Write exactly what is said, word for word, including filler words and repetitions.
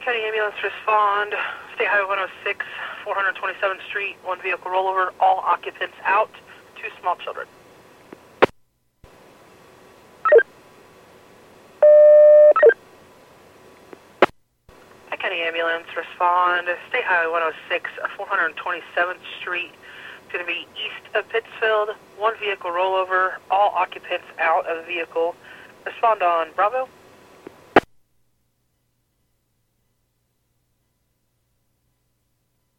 County Ambulance, respond. State Highway one oh six, four twenty-seventh Street, one vehicle rollover, all occupants out, two small children. Hi, County Ambulance, respond. State Highway one oh six, four twenty-seventh Street, it's going to be east of Pittsfield, one vehicle rollover, all occupants out of the vehicle. Respond on Bravo.